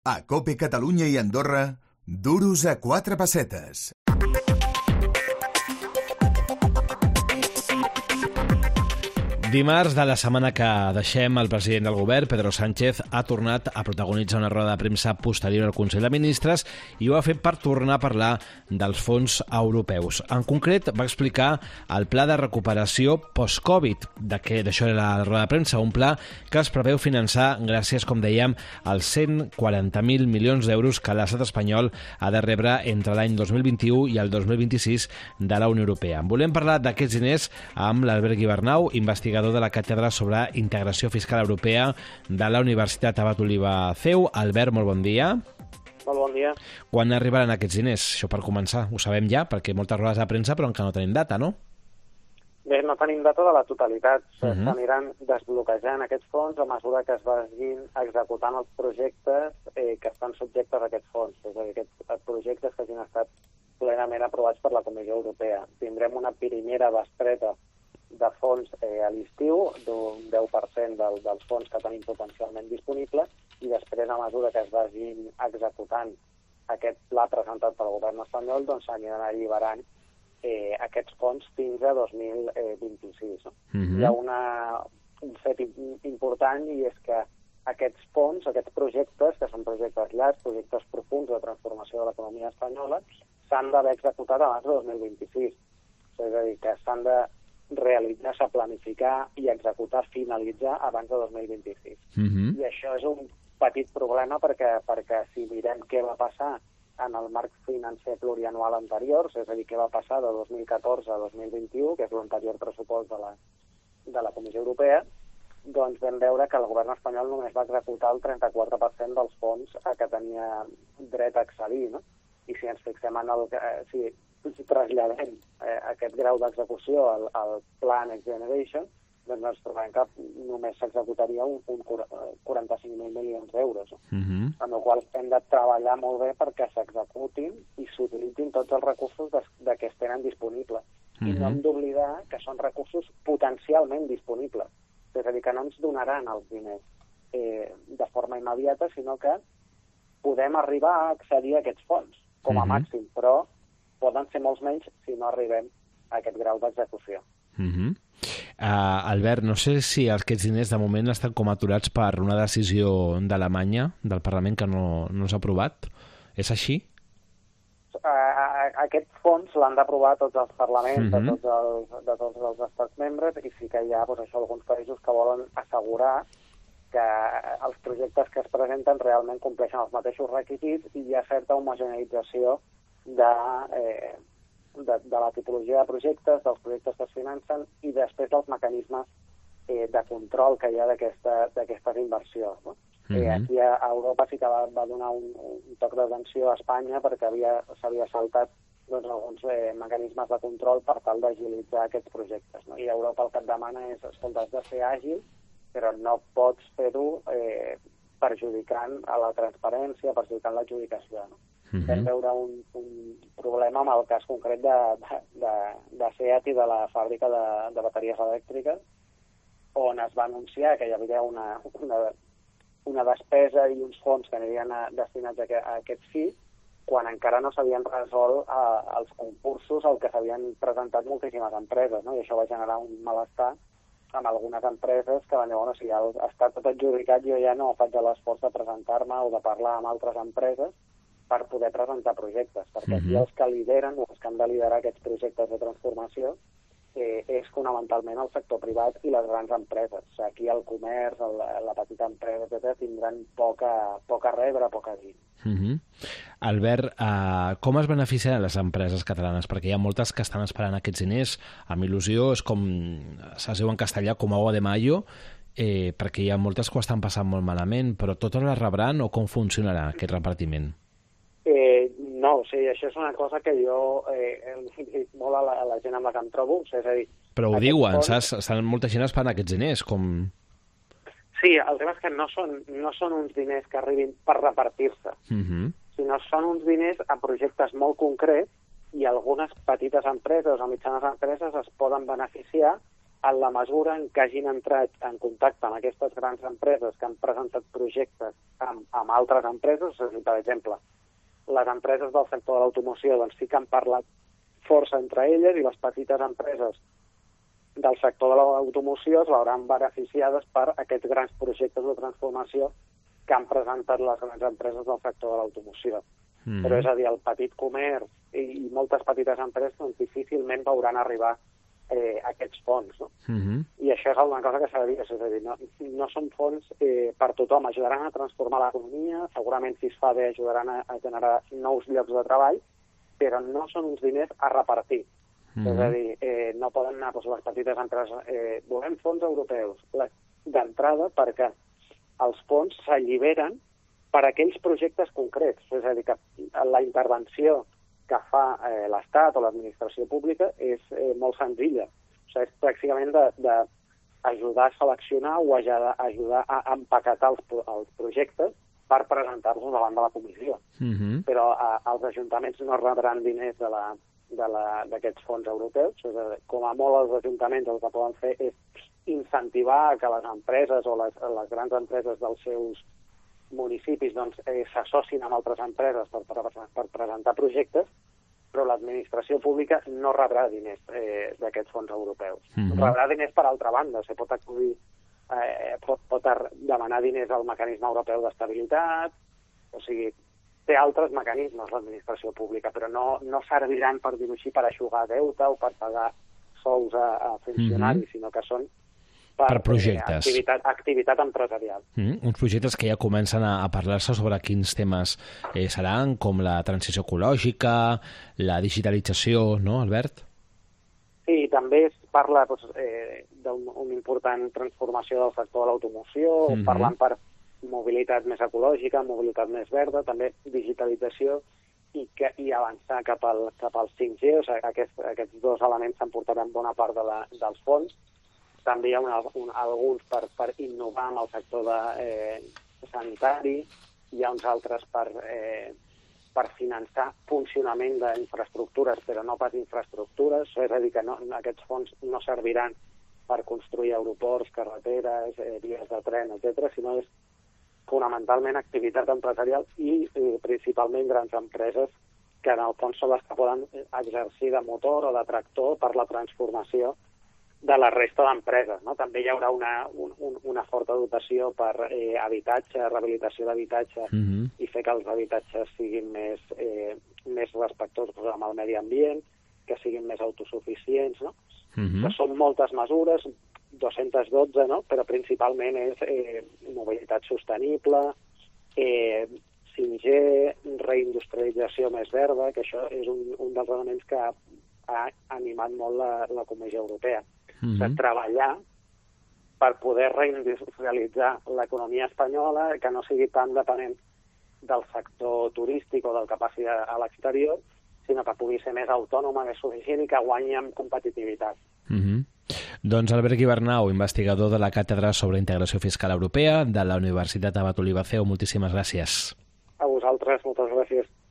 A COPE Catalunya i Andorra, duros a 4 pessetes. Dimarts de la setmana que deixem, el president del govern, Pedro Sánchez, ha tornat a protagonitzar una roda de premsa posterior al Consell de Ministres i ho ha fet per tornar a parlar dels fons europeus. En concret, va explicar el pla de recuperació post-Covid. D'això era la roda de premsa, un pla que es preveu finançar gràcies, com dèiem, als 140.000 milions d'euros que l'estat espanyol ha de rebre entre l'any 2021 i el 2026 de la Unió Europea. Volem parlar d'aquests diners amb l'Albert Guibernau, investigador de la Càtedra sobre Integració Fiscal Europea de la Universitat Abat Oliba CEU. Albert, molt bon dia. Molt bon dia. Quan arribaran aquests diners? Això per començar. Ho sabem ja, perquè moltes rodes de premsa, però encara no tenim data, no? Bé, no tenim data de la totalitat. S'aniran desbloquejant aquests fons a mesura que es vagin executant els projectes que estan subjectes a aquests fons. És a dir, aquests projectes que hagin estat plenament aprovats per la Comissió Europea. Tindrem una primera bestreta de fons a l'estiu, d'un 10% dels fons que tenim potencialment disponibles, i després, a mesura que es vagin executant aquest pla presentat pel govern espanyol, doncs s'aniran alliberant aquests fons fins a 2026. No? Hi ha un fet important, i és que aquests fons, aquests projectes, que són projectes llargs, projectes profunds de transformació de l'economia espanyola, s'han d'haver executat abans de 2026. És a dir, que s'han de realitzar, planificar i executar, finalitzar abans de 2026. I això és un petit problema perquè si mirem què va passar en el marc financer plurianual anterior, és a dir, què va passar de 2014 a 2021, que és l'anterior pressupost de la Comissió Europea, doncs vam veure que el govern espanyol només va executar el 34% dels fons a què tenia dret a accedir, no? I si ens fixem en si traslladem aquest grau d'execució al Pla Next Generation, doncs ens trobem que només s'executaria un 45.000 milions d'euros. Amb la qual cosa hem de treballar molt bé perquè s'executin i s'utilitzin tots els recursos que es tenen disponibles. I no hem d'oblidar que són recursos potencialment disponibles. És a dir, que no ens donaran els diners de forma immediata, sinó que podem arribar a accedir a aquests fons, com a màxim, però poden ser molts menys si no arribem a aquest grau d'execució. Albert, no sé si aquests diners de moment estan com aturats per una decisió d'Alemanya, del Parlament, que no s'ha aprovat. És així? Aquest fons l'han d'aprovar tots els parlaments de tots els estats membres, i sí que hi ha alguns països que volen assegurar que els projectes que es presenten realment compleixen els mateixos requisits i hi ha certa homogeneïtzació de la tipologia de projectes, dels projectes que es financen i després dels mecanismes de control que hi ha d'aquestes inversions. No? Aquí a Europa sí que va donar un toc d'atenció a Espanya perquè s'havia saltat alguns mecanismes de control per tal d'agilitzar aquests projectes. No? I Europa el que et demana és, escolta, has de ser àgil, però no pots fer-ho perjudicant a la transparència, perjudicant l'adjudicació. No? Vam veure un problema amb el cas concret de SEAT i de la fàbrica de bateries elèctriques, on es va anunciar que hi havia una despesa i uns fons que anirien destinats a aquest fi, quan encara no s'havien resolt els concursos al que s'havien presentat moltíssimes empreses, no? I això va generar un malestar amb algunes empreses que van dir, bueno, si ja està tot adjudicat, jo ja no faig l'esforç de presentar-me o de parlar amb altres empreses per poder presentar projectes, perquè aquí els que lideren o els que han de liderar aquests projectes de transformació és fonamentalment el sector privat i les grans empreses. Aquí el comerç, la petita empresa, etc., tindran poc a rebre, poc a dir. Albert, com es beneficiaran les empreses catalanes? Perquè hi ha moltes que estan esperant aquests diners amb il·lusió, és com, es diu en castellà, com agua de mayo, perquè hi ha moltes que ho estan passant molt malament, però totes les rebran o com funcionarà aquest repartiment? No, o sigui, això és una cosa que jo dic molt a la gent amb la que em trobo. És a dir, però ho diuen, saps? Estan molta gent esperant aquests diners, com... Sí, el tema és que no són uns diners que arribin per repartir-se, sinó són uns diners a projectes molt concrets i algunes petites empreses o mitjanes empreses es poden beneficiar en la mesura en què hagin entrat en contacte amb aquestes grans empreses que han presentat projectes amb altres empreses, és a dir, per exemple, les empreses del sector de l'automoció doncs sí que han parlat força entre elles i les petites empreses del sector de l'automoció es veuran beneficiades per aquests grans projectes de transformació que han presentat les grans empreses del sector de l'automoció. Però és a dir, el petit comerç i moltes petites empreses doncs, difícilment veuran arribar aquests fons. No? I això és una cosa que s'ha de dir, és a dir, no són fons per tothom, ajudaran a transformar l'economia, segurament si es fa bé ajudaran a generar nous llocs de treball, però no són uns diners a repartir. És a dir, no poden anar les petites empreses, volem fons europeus d'entrada perquè els fons s'alliberen per a aquells projectes concrets. És a dir, que la intervenció que fa l'Estat o l'administració pública és molt senzilla. O sigui, és pràcticament d'ajudar a seleccionar o ajudar a empaquetar els projectes per presentar-los davant de la comissió. Però els ajuntaments no rebran diners d'aquests fons europeus. És a dir, com a molt els ajuntaments el que poden fer és incentivar que les empreses o les grans empreses dels seus municipis s'associn amb altres empreses per presentar projectes, però l'administració pública no rebrà diners d'aquests fons europeus. Rebrà diners per altra banda. Pot acudir, pot demanar diners al mecanisme europeu d'estabilitat, o sigui, té altres mecanismes l'administració pública, però no serviran, per dir-ho així, per eixugar deute o per pagar sous a funcionaris, sinó que són per projectes. Activitat empresarial. Uns projectes que ja comencen a parlar-se sobre quins temes seran, com la transició ecològica, la digitalització, no, Albert? Sí, també es parla d'una important transformació del sector de l'automoció, parlant per mobilitat més ecològica, mobilitat més verda, també digitalització i avançar cap al 5G. O sigui, aquests dos elements s'han portat en bona part dels fons. També hi ha alguns per innovar amb el sector sanitari, hi ha uns altres per finançar funcionament d'infraestructures, però no pas infraestructures, és a dir, que aquests fons no serviran per construir aeroports, carreteres, vies de tren, etc., sinó és fonamentalment activitat empresarial i principalment grans empreses que en el fons són les que poden exercir de motor o de tractor per la transformació de la resta d'empreses. No? També hi haurà una forta dotació per habitatge, rehabilitació d'habitatge i fer que els habitatges siguin més respectuosos amb el medi ambient, que siguin més autosuficients. No? Que són moltes mesures, 212, no? Però principalment és mobilitat sostenible, 5G, reindustrialització més verda, que això és un dels elements que ha animat molt la Comissió Europea. De treballar per poder reindustrialitzar l'economia espanyola, que no sigui tan dependent del sector turístic o del que passi a l'exterior, sinó que pugui ser més autònoma, més suficient i que guanyi en competitivitat. Doncs Albert Guibernau, investigador de la Càtedra sobre Integració Fiscal Europea de la Universitat Abat Oliva CEU, moltíssimes gràcies. A vosaltres, moltes gràcies.